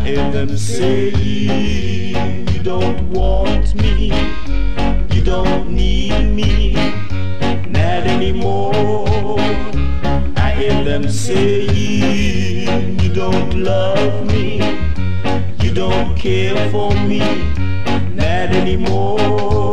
hear them saying you don't want me, you don't need me, not anymore. I hear them saying you don't love me, you don't care for me, not anymore.